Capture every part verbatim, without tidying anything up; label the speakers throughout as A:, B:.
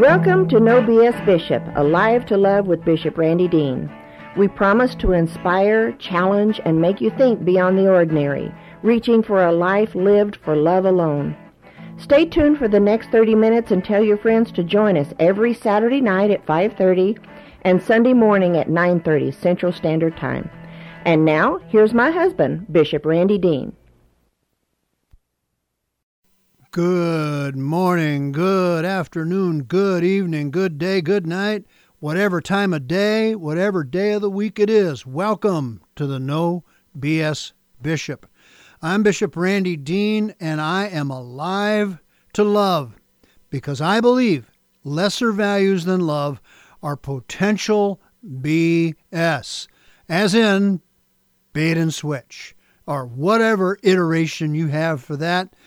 A: Welcome to No B S Bishop, Alive to Love with Bishop Randy Dean. We promise to inspire, challenge, and make you think beyond the ordinary, reaching for a life lived for love alone. Stay tuned for the next thirty minutes and tell your friends to join us every Saturday night at five thirty and Sunday morning at nine thirty Central Standard Time. And now, here's my husband, Bishop Randy Dean.
B: Good morning, good afternoon, good evening, good day, good night, whatever time of day, whatever day of the week it is. Welcome to the No B S Bishop. I'm Bishop Randy Dean, and I am alive to love because I believe lesser values than love are potential B S, as in bait and switch, or whatever iteration you have for that.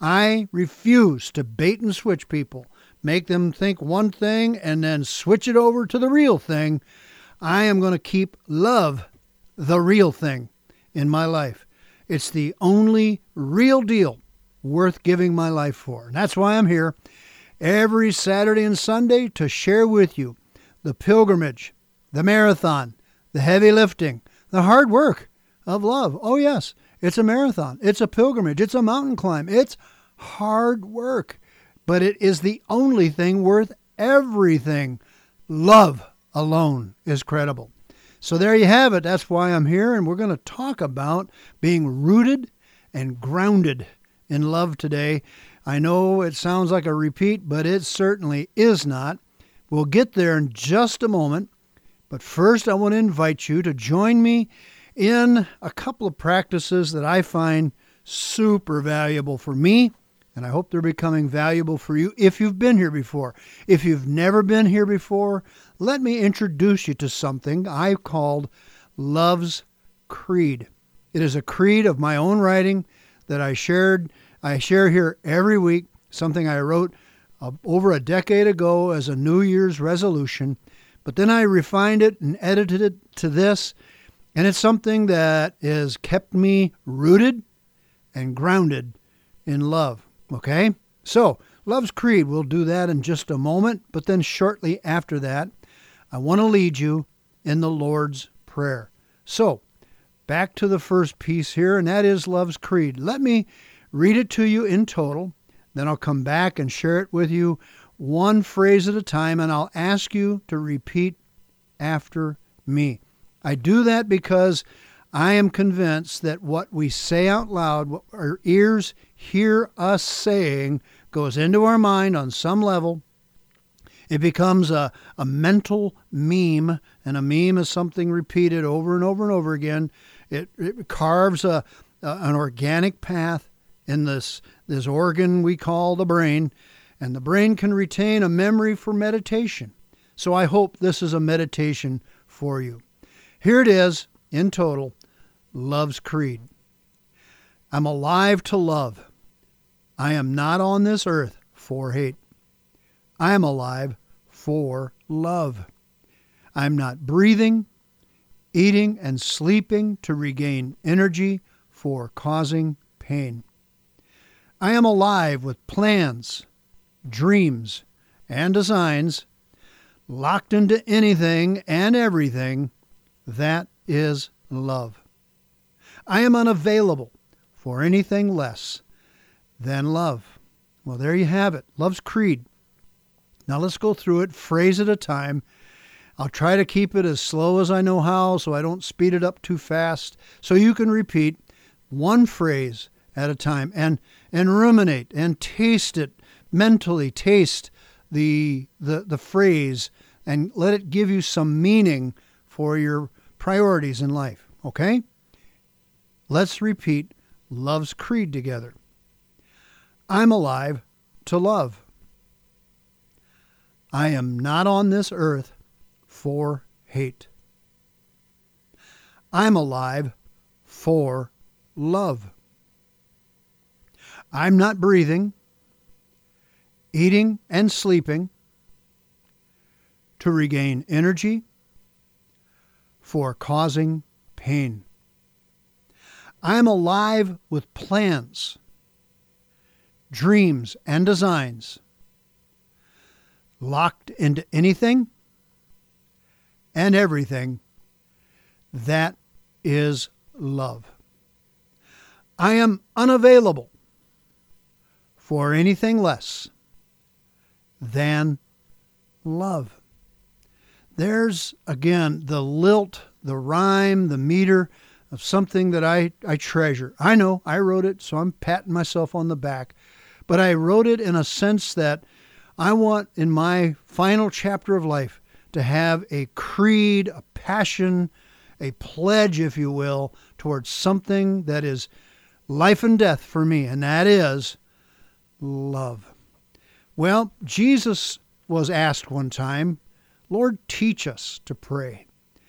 B: I refuse to bait and switch people, make them think one thing and then switch it over to the real thing. I am going to keep love the real thing in my life. It's the only real deal worth giving my life for. And that's why I'm here every Saturday and Sunday to share with you the pilgrimage, the marathon, the heavy lifting, the hard work of love. Oh, yes. It's a marathon. It's a pilgrimage. It's a mountain climb. It's hard work, but it is the only thing worth everything. Love alone is credible. So there you have it. That's why I'm here, and we're going to talk about being rooted and grounded in love today. I know it sounds like a repeat, but it certainly is not. We'll get there in just a moment, but first I want to invite you to join me in a couple of practices that I find super valuable for me, and I hope they're becoming valuable for you if you've been here before. If you've never been here before, let me introduce you to something I've called Love's Creed. It is a creed of my own writing that I shared. I share here every week, something I wrote uh, over a decade ago as a New Year's resolution, but then I refined it and edited it to this. And it's something that has kept me rooted and grounded in love, okay? So, Love's Creed, we'll do that in just a moment, but then shortly after that, I want to lead you in the Lord's Prayer. So, back to the first piece here, and that is Love's Creed. Let me read it to you in total, then I'll come back and share it with you one phrase at a time, and I'll ask you to repeat after me. I do that because I am convinced that what we say out loud, what our ears hear us saying, goes into our mind on some level. It becomes a, a mental meme, and a meme is something repeated over and over and over again. It, it carves a, a, an organic path in this, this organ we call the brain, and the brain can retain a memory for meditation. So I hope this is a meditation for you. Here it is, in total, Love's Creed. I'm alive to love. I am not on this earth for hate. I am alive for love. I'm not breathing, eating, and sleeping to regain energy for causing pain. I am alive with plans, dreams, and designs, locked into anything and everything. That is love. I am unavailable for anything less than love. Well, there you have it. Love's Creed. Now let's go through it phrase at a time. I'll try to keep it as slow as I know how so I don't speed it up too fast, so you can repeat one phrase at a time and, and ruminate and taste it, mentally taste the, the, the phrase and let it give you some meaning for your priorities in life, okay? Let's repeat Love's Creed together. I'm alive to love. I am not on this earth for hate. I'm alive for love. I'm not breathing, eating, and sleeping to regain energy for causing pain. I am alive with plans, dreams, and designs, locked into anything and everything that is love. I am unavailable for anything less than love. There's, again, the lilt, the rhyme, the meter of something that I, I treasure. I know I wrote it, so I'm patting myself on the back. But I wrote it in a sense that I want in my final chapter of life to have a creed, a passion, a pledge, if you will, towards something that is life and death for me, and that is love. Well, Jesus was asked one time, Lord, teach us to pray.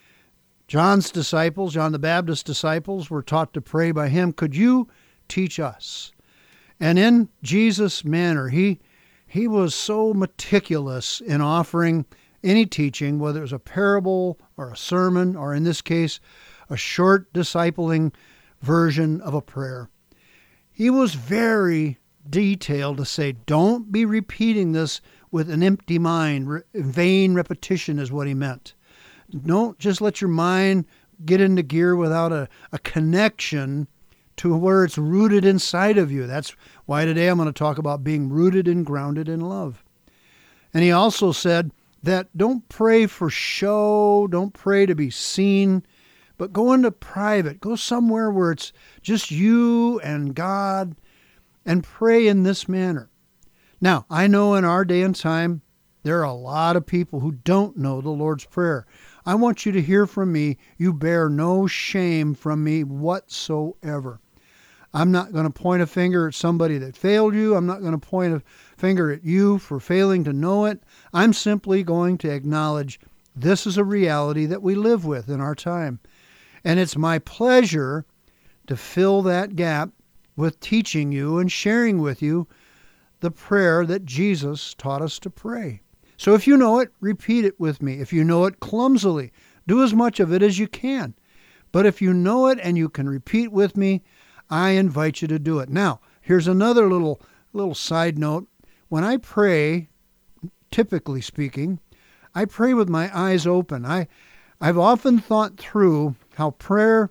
B: John's disciples, John the Baptist's disciples, were taught to pray by him. Could you teach us? And in Jesus' manner, he, he was so meticulous in offering any teaching, whether it was a parable or a sermon, or in this case, a short discipling version of a prayer. He was very detailed to say, don't be repeating this with an empty mind. Re- vain repetition is what he meant. Don't just let your mind get into gear without a, a connection to where it's rooted inside of you. That's why today I'm going to talk about being rooted and grounded in love. And he also said that don't pray for show, don't pray to be seen, but go into private. Go somewhere where it's just you and God and pray in this manner. Now, I know in our day and time, there are a lot of people who don't know the Lord's Prayer. I want you to hear from me. You bear no shame from me whatsoever. I'm not going to point a finger at somebody that failed you. I'm not going to point a finger at you for failing to know it. I'm simply going to acknowledge this is a reality that we live with in our time. And it's my pleasure to fill that gap with teaching you and sharing with you the prayer that Jesus taught us to pray. So if you know it, repeat it with me. If you know it clumsily, do as much of it as you can. But if you know it and you can repeat with me, I invite you to do it. Now, here's another little little side note. When I pray, typically speaking, I pray with my eyes open. I, I've often thought through how prayer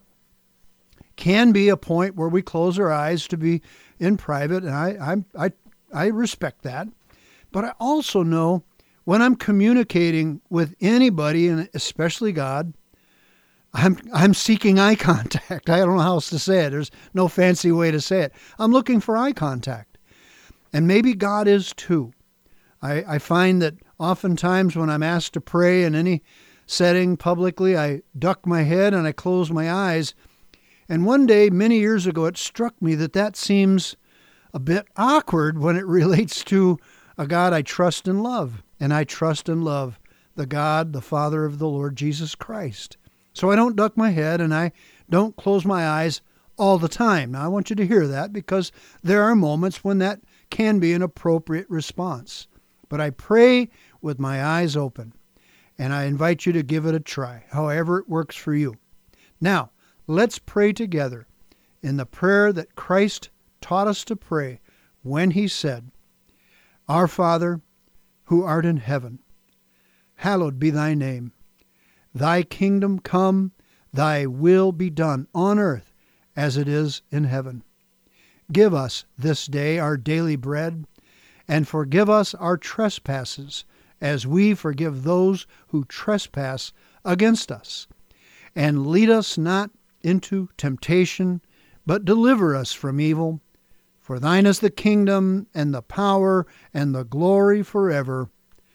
B: can be a point where we close our eyes to be in private, and I, I, I, I respect that. But I also know when I'm communicating with anybody, and especially God, I'm I'm seeking eye contact. I don't know how else to say it. There's no fancy way to say it. I'm looking for eye contact. And maybe God is too. I, I find that oftentimes when I'm asked to pray in any setting publicly, I duck my head and I close my eyes. And one day, many years ago, it struck me that that seems a bit awkward when it relates to a God I trust and love. And I trust and love the God, the Father of the Lord Jesus Christ. So I don't duck my head and I don't close my eyes all the time. Now, I want you to hear that because there are moments when that can be an appropriate response. But I pray with my eyes open, and I invite you to give it a try, however it works for you. Now, let's pray together in the prayer that Christ taught us to pray when he said, Our Father, who art in heaven, hallowed be thy name. Thy kingdom come, thy will be done on earth as it is in heaven. Give us this day our daily bread, and forgive us our trespasses, as we forgive those who trespass against us. And lead us not into temptation, but deliver us from evil. For thine is the kingdom, and the power, and the glory forever.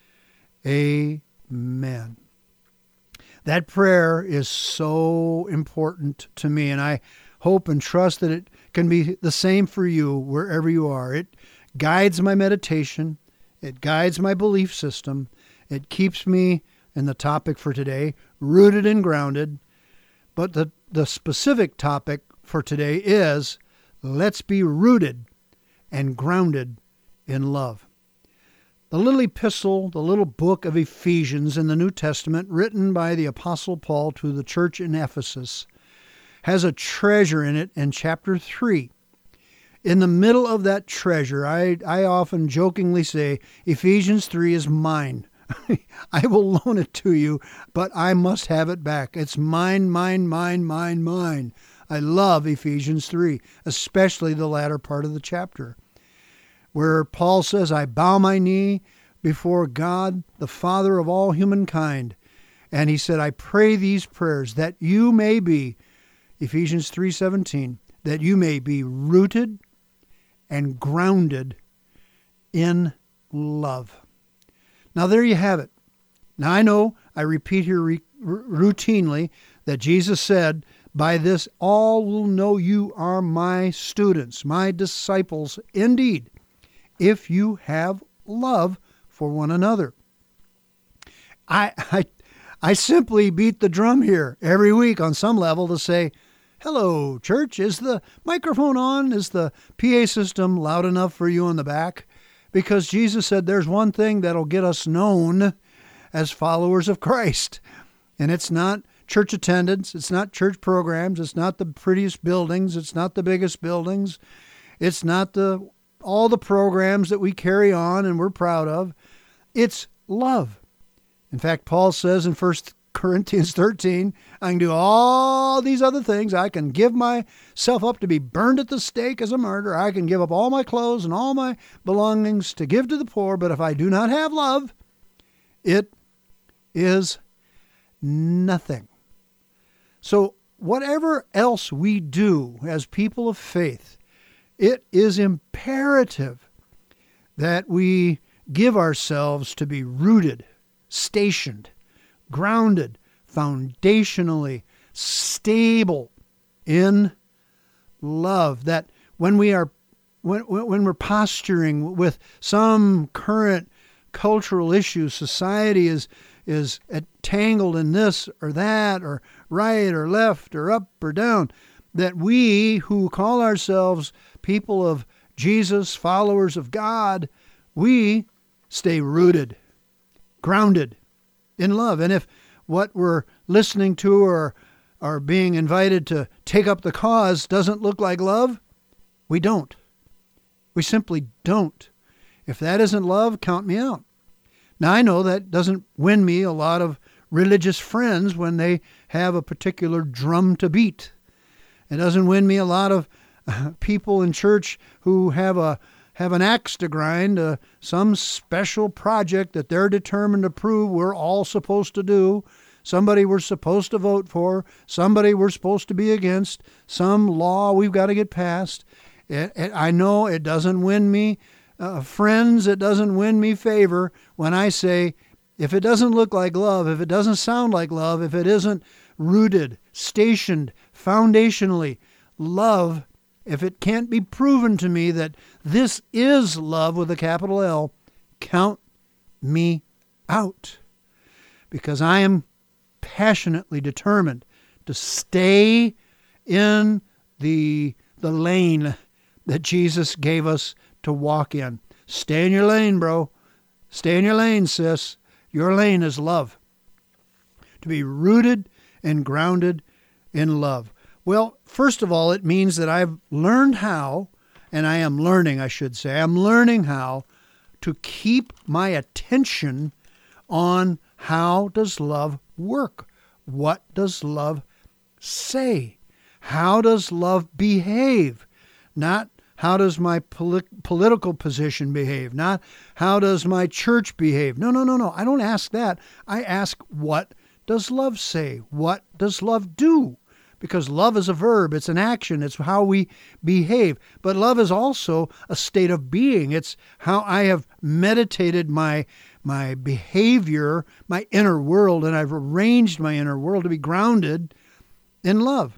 B: Amen. That prayer is so important to me, and I hope and trust that it can be the same for you wherever you are. It guides my meditation. It guides my belief system. It keeps me, in the topic for today, rooted and grounded. But the, the specific topic for today is, let's be rooted and grounded in love. The little epistle, the little book of Ephesians in the New Testament, written by the Apostle Paul to the church in Ephesus, has a treasure in it in chapter three. in the middle of that treasure, I, I often jokingly say, Ephesians three is mine. I will loan it to you, but I must have it back. It's mine, mine, mine, mine, mine. I love Ephesians three, especially the latter part of the chapter, where Paul says, I bow my knee before God, the Father of all humankind. And he said, I pray these prayers that you may be, Ephesians three seventeen, that you may be rooted and grounded in love. Now there you have it. Now I know I repeat here re- routinely that Jesus said, by this all will know you are my students, my disciples indeed, if you have love for one another. I, I, I simply beat the drum here every week on some level to say, hello, church, is the microphone on? Is the P A system loud enough for you in the back? Because Jesus said there's one thing that'll get us known as followers of Christ, and it's not church attendance, it's not church programs, it's not the prettiest buildings, it's not the biggest buildings, it's not the all the programs that we carry on and we're proud of. It's love. In fact, Paul says in First Corinthians thirteen, I can do all these other things. I can give myself up to be burned at the stake as a martyr. I can give up all my clothes and all my belongings to give to the poor. But if I do not have love, it is nothing. So whatever else we do as people of faith, it is imperative that we give ourselves to be rooted, stationed, grounded, foundationally stable in love. That when we are, when, when we're posturing with some current cultural issue, society is is tangled in this or that, or right or left or up or down, that we who call ourselves people of Jesus, followers of God, we stay rooted, grounded in love. And if what we're listening to or are being invited to take up the cause doesn't look like love, we don't. We simply don't. If that isn't love, count me out. Now, I know that doesn't win me a lot of religious friends when they have a particular drum to beat. It doesn't win me a lot of uh, people in church who have a have an axe to grind, uh, some special project that they're determined to prove we're all supposed to do, somebody we're supposed to vote for, somebody we're supposed to be against, some law we've got to get passed. It, it, I know it doesn't win me uh, friends, it doesn't win me favor when I say, if it doesn't look like love, if it doesn't sound like love, if it isn't rooted, stationed, foundationally, love, if it can't be proven to me that this is love with a capital L, count me out. Because I am passionately determined to stay in the, the lane that Jesus gave us to walk in. Stay in your lane, bro. Stay in your lane, sis. Your lane is love. To be rooted and grounded in love. Well, first of all, it means that I've learned how, and I am learning, I should say, I'm learning how to keep my attention on how does love work? What does love say? How does love behave? Not how does my polit- political position behave? Not how does my church behave? No, no, no, no. I don't ask that. I ask, what does love say? What does love do? Because love is a verb. It's an action. It's how we behave. But love is also a state of being. It's how I have meditated my my behavior, my inner world, and I've arranged my inner world to be grounded in love.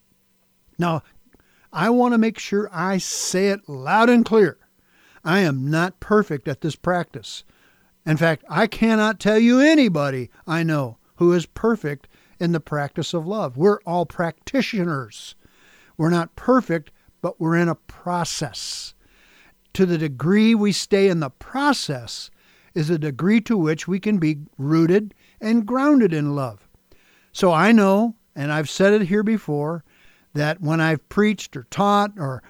B: Now, I want to make sure I say it loud and clear. I am not perfect at this practice. In fact, I cannot tell you anybody I know who is perfect in the practice of love. We're all practitioners. We're not perfect, but we're in a process. To the degree we stay in the process is the degree to which we can be rooted and grounded in love. So I know, and I've said it here before, that when I've preached or taught or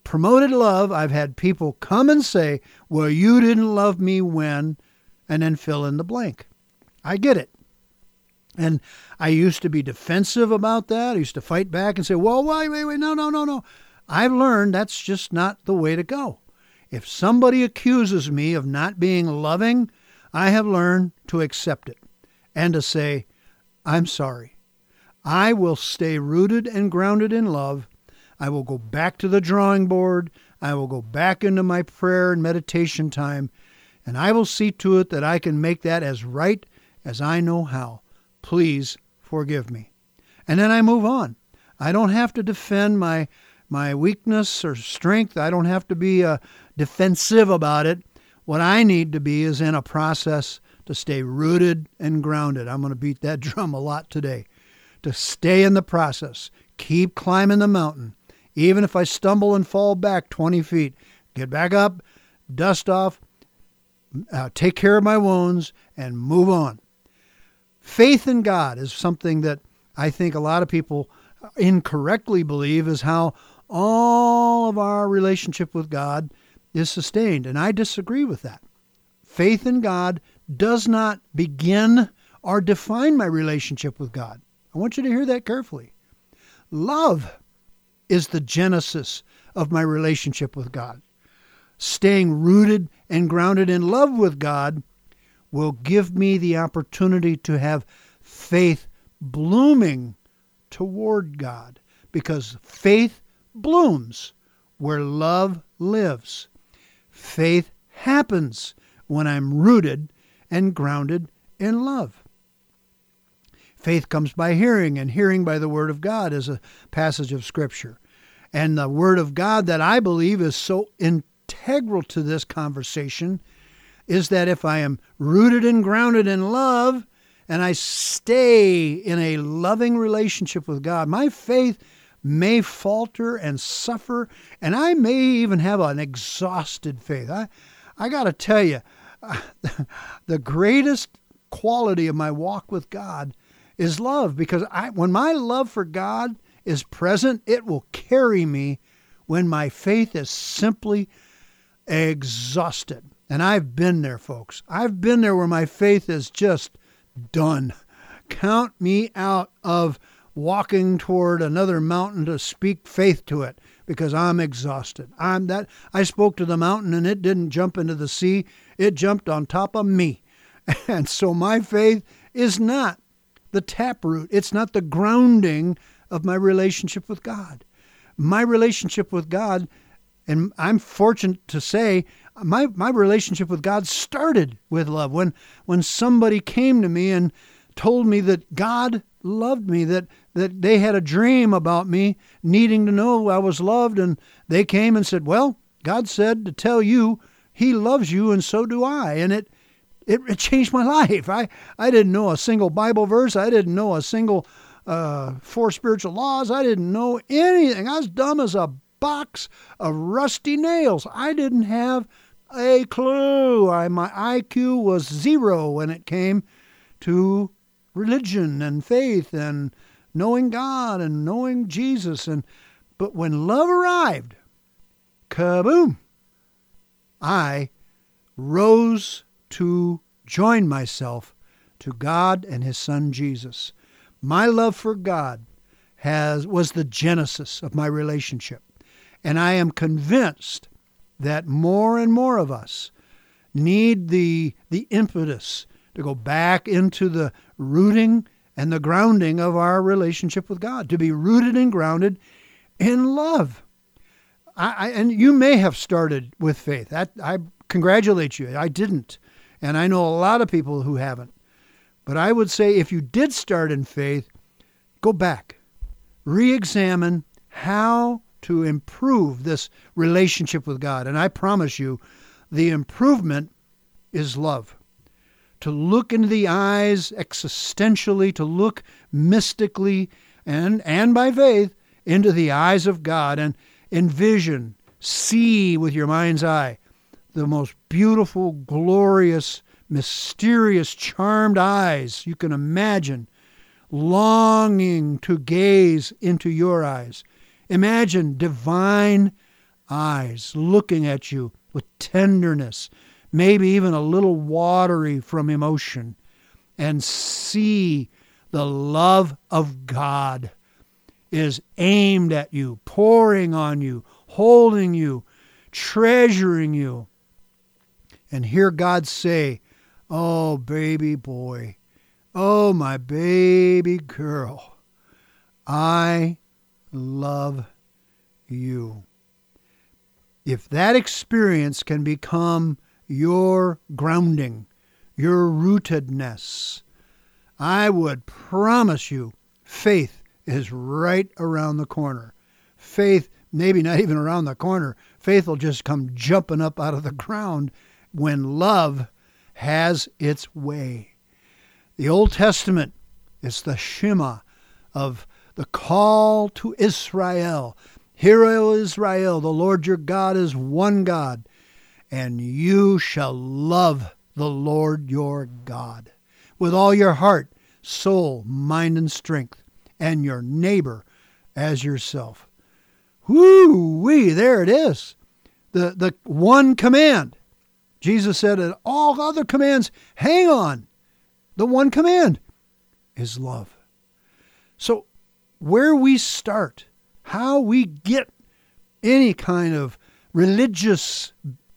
B: promoted love, I've had people come and say, well, you didn't love me when, and then fill in the blank. I get it. And I used to be defensive about that. I used to fight back and say, well, wait, wait, wait, no, no, no, no. I've learned that's just not the way to go. If somebody accuses me of not being loving, I have learned to accept it and to say, I'm sorry. I will stay rooted and grounded in love. I will go back to the drawing board. I will go back into my prayer and meditation time, and I will see to it that I can make that as right as I know how. Please forgive me. And then I move on. I don't have to defend my my weakness or strength. I don't have to be uh, defensive about it. What I need to be is in a process to stay rooted and grounded. I'm going to beat that drum a lot today. To stay in the process. Keep climbing the mountain. Even if I stumble and fall back twenty feet, get back up, dust off, uh, take care of my wounds, and move on. Faith in God is something that I think a lot of people incorrectly believe is how all of our relationship with God is sustained, and I disagree with that. Faith in God does not begin or define my relationship with God. I want you to hear that carefully. Love is the genesis of my relationship with God. Staying rooted and grounded in love with God will give me the opportunity to have faith blooming toward God, because faith blooms where love lives. Faith happens when I'm rooted and grounded in love. Faith comes by hearing, and hearing by the Word of God is a passage of Scripture. And the Word of God that I believe is so integral to this conversation is that if I am rooted and grounded in love, and I stay in a loving relationship with God, my faith may falter and suffer, and I may even have an exhausted faith. I, I got to tell you, the greatest quality of my walk with God is love, because I, when my love for God is present, it will carry me when my faith is simply exhausted. And I've been there, folks. I've been there where my faith is just done. Count me out of walking toward another mountain to speak faith to it, because I'm exhausted. I'm that I spoke to the mountain and it didn't jump into the sea. It jumped on top of me. And so my faith is not the taproot. It's not the grounding of my relationship with God. My relationship with God, and I'm fortunate to say, my, my relationship with God started with love. When, when somebody came to me and told me that God loved me, that, that they had a dream about me, needing to know I was loved, and they came and said, well, God said to tell you He loves you, and so do I. And it it, it changed my life. I, I didn't know a single Bible verse. I didn't know a single uh, four spiritual laws. I didn't know anything. I was dumb as a box of rusty nails. I didn't have a clue. I, my I Q was zero when it came to religion and faith and knowing God and knowing Jesus. And but when love arrived, kaboom, I rose to join myself to God and His Son Jesus. My love for God has was the genesis of my relationship. And I am convinced that more and more of us need the the impetus to go back into the rooting and the grounding of our relationship with God, to be rooted and grounded in love. I, I, and you may have started with faith. That, I congratulate you. I didn't. And I know a lot of people who haven't. But I would say if you did start in faith, go back. Re-examine how to improve this relationship with God. And I promise you, the improvement is love. To look into the eyes existentially, to look mystically and, and by faith into the eyes of God and envision, see with your mind's eye the most beautiful, glorious, mysterious, charmed eyes you can imagine, longing to gaze into your eyes. Imagine divine eyes, looking at you with tenderness, maybe even a little watery from emotion, and see the love of God is aimed at you, pouring on you, holding you, treasuring you. And hear God say, oh, baby boy, oh, my baby girl, I love you. If that experience can become your grounding, your rootedness, I would promise you faith is right around the corner. Faith, maybe not even around the corner. Faith will just come jumping up out of the ground when love has its way. The Old Testament is the Shema of the call to Israel. Hear, O Israel, the Lord your God is one God, and you shall love the Lord your God with all your heart, soul, mind, and strength, and your neighbor as yourself. Whoo-wee, there it is. The, the one command. Jesus said that all other commands, hang on. The one command is love. So where we start, how we get any kind of religious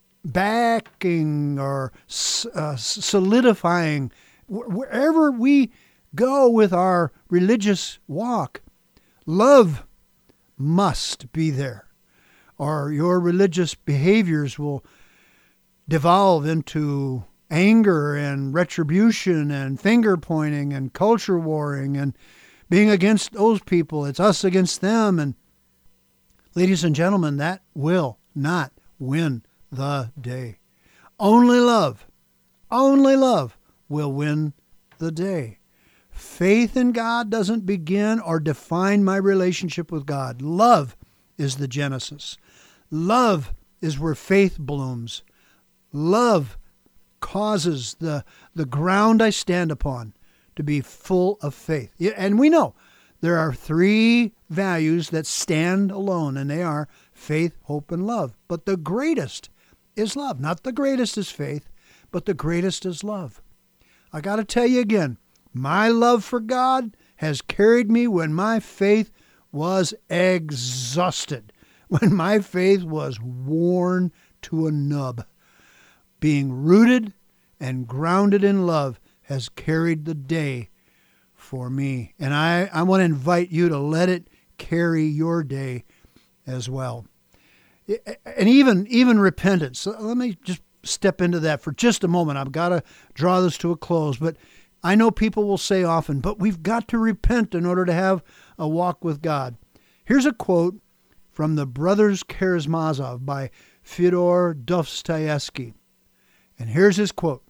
B: backing or uh, solidifying, wherever we go with our religious walk, love must be there, or your religious behaviors will devolve into anger and retribution and finger pointing and culture warring and being against those people. It's us against them. And ladies and gentlemen, that will not win the day. Only love, only love will win the day. Faith in God doesn't begin or define my relationship with God. Love is the genesis. Love is where faith blooms. Love causes the, the ground I stand upon to be full of faith. And we know there are three values that stand alone, and they are faith, hope, and love. But the greatest is love. Not the greatest is faith, but the greatest is love. I got to tell you again, my love for God has carried me when my faith was exhausted, when my faith was worn to a nub. Being rooted and grounded in love has carried the day for me. And I, I want to invite you to let it carry your day as well. And even, even repentance. So let me just step into that for just a moment. I've got to draw this to a close. But I know people will say often, but we've got to repent in order to have a walk with God. Here's a quote from the Brothers Karamazov by Fyodor Dostoevsky. And here's his quote.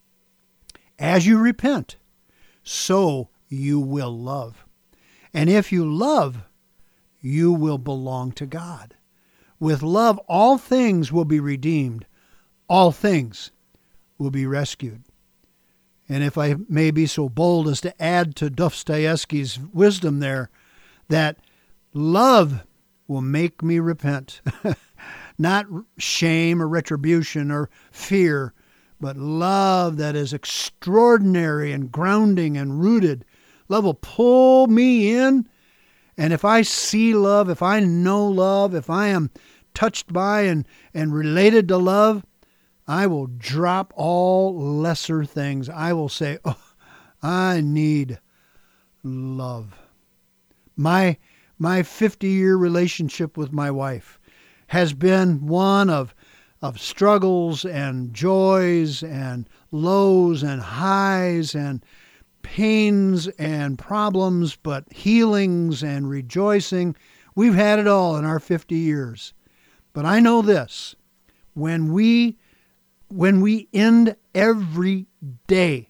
B: As you repent, so you will love. And if you love, you will belong to God. With love, all things will be redeemed. All things will be rescued. And if I may be so bold as to add to Dostoevsky's wisdom there, that love will make me repent. Not shame or retribution or fear, but love that is extraordinary and grounding and rooted. Love will pull me in. And if I see love, if I know love, if I am touched by and, and related to love, I will drop all lesser things. I will say, oh, I need love. My, my fifty-year relationship with my wife has been one of of struggles and joys and lows and highs and pains and problems, but healings and rejoicing. We've had it all in our fifty years. But I know this, when we, when we end every day,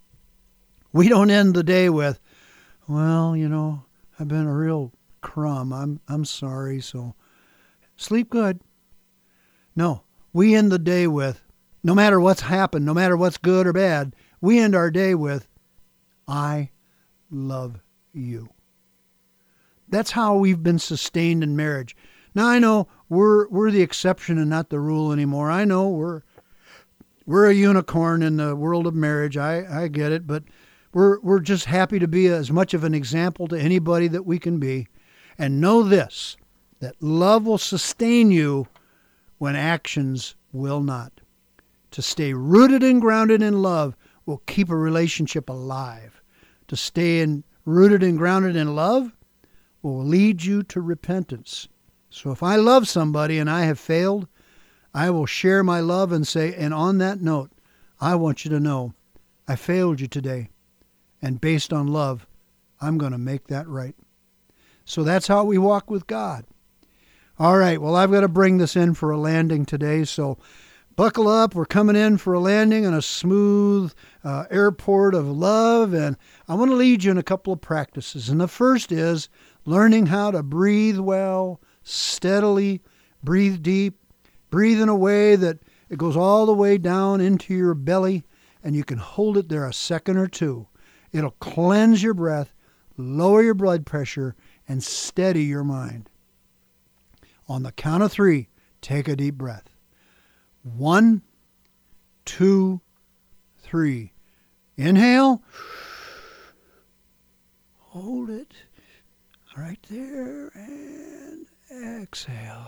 B: we don't end the day with, well, you know, I've been a real crumb. I'm, I'm sorry, so sleep good. No. We end the day with, no matter what's happened, no matter what's good or bad, we end our day with, I love you. That's how we've been sustained in marriage. Now, I know we're we're the exception and not the rule anymore. I know we're we're a unicorn in the world of marriage. I, I get it, but we're we're just happy to be as much of an example to anybody that we can be. And know this, that love will sustain you when actions will not. To stay rooted and grounded in love will keep a relationship alive. To stay in, rooted and grounded in love will lead you to repentance. So if I love somebody and I have failed, I will share my love and say, and on that note, I want you to know I failed you today. And based on love, I'm going to make that right. So that's how we walk with God. All right, well, I've got to bring this in for a landing today, so buckle up. We're coming in for a landing on a smooth uh, airport of love, and I want to lead you in a couple of practices. And the first is learning how to breathe well, steadily, breathe deep, breathe in a way that it goes all the way down into your belly, and you can hold it there a second or two. It'll cleanse your breath, lower your blood pressure, and steady your mind. On the count of three, take a deep breath. One, two, three. Inhale. Hold it right there and exhale.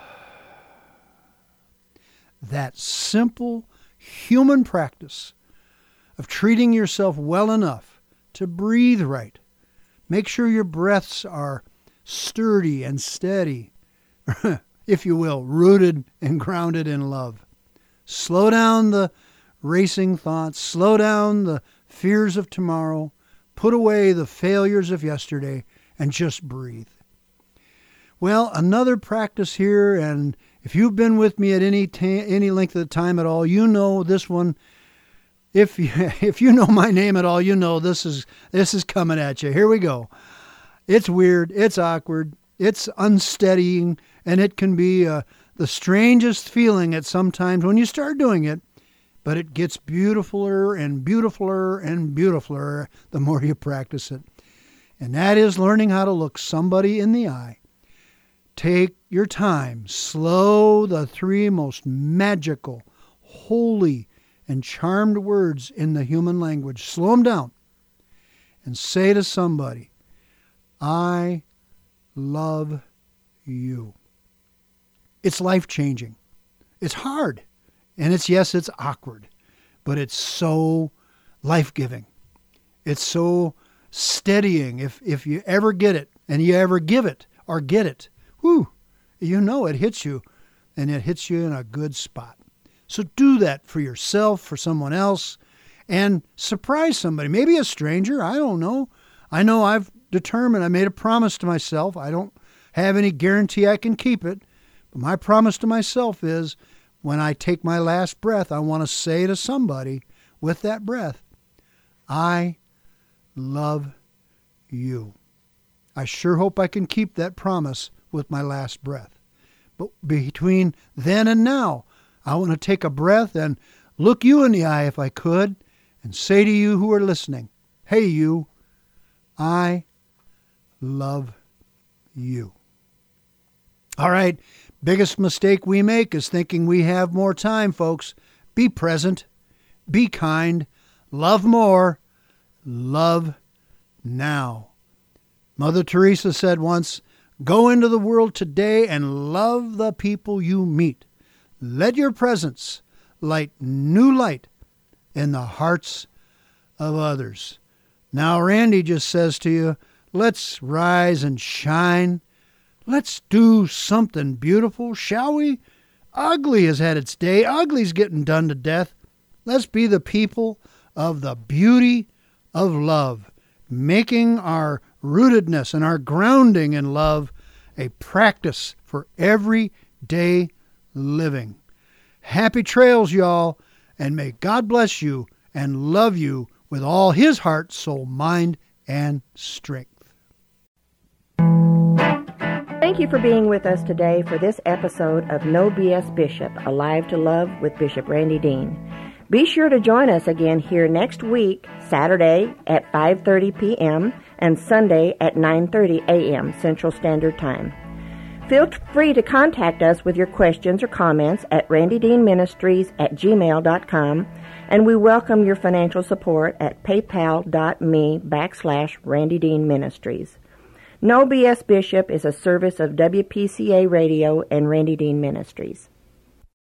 B: That simple human practice of treating yourself well enough to breathe right. Make sure your breaths are sturdy and steady, if you will, rooted and grounded in love. Slow down the racing thoughts. Slow down the fears of tomorrow. Put away the failures of yesterday and just breathe. Well, another practice here, and if you've been with me at any ta- any length of time at all, you know this one. If you, if you know my name at all, you know this is this is coming at you. Here we go. It's weird. It's awkward. It's unsteadying, and it can be uh, the strangest feeling at some times when you start doing it, but it gets beautifuler and beautifuler and beautifuler the more you practice it. And that is learning how to look somebody in the eye. Take your time. Slow the three most magical, holy, and charmed words in the human language. Slow them down and say to somebody, I love you. It's life-changing. It's hard. And it's, yes, it's awkward, but it's so life-giving. It's so steadying. If, if you ever get it and you ever give it or get it, whew, you know it hits you, and it hits you in a good spot. So do that for yourself, for someone else, and surprise somebody. Maybe a stranger. I don't know. I know I've determined, I made a promise to myself. I don't have any guarantee I can keep it. But my promise to myself is when I take my last breath, I want to say to somebody with that breath, I love you. I sure hope I can keep that promise with my last breath. But between then and now, I want to take a breath and look you in the eye if I could and say to you who are listening, hey you, I love you. All right, biggest mistake we make is thinking we have more time, folks. Be present, be kind, love more, love now. Mother Teresa said once, go into the world today and love the people you meet. Let your presence light new light in the hearts of others. Now, Randy just says to you, let's rise and shine. Let's do something beautiful, shall we? Ugly has had its day. Ugly's getting done to death. Let's be the people of the beauty of love, making our rootedness and our grounding in love a practice for everyday living. Happy trails, y'all, and may God bless you and love you with all his heart, soul, mind, and strength.
A: Thank you for being with us today for this episode of No B S Bishop, Alive to Love with Bishop Randy Dean. Be sure to join us again here next week, Saturday at five thirty p.m. and Sunday at nine thirty a.m. Central Standard Time. Feel free to contact us with your questions or comments at randy dean ministries at gmail dot com, and we welcome your financial support at paypal.me backslash Randy Dean Ministries. No B S Bishop is a service of W P C A Radio and Randy Dean Ministries.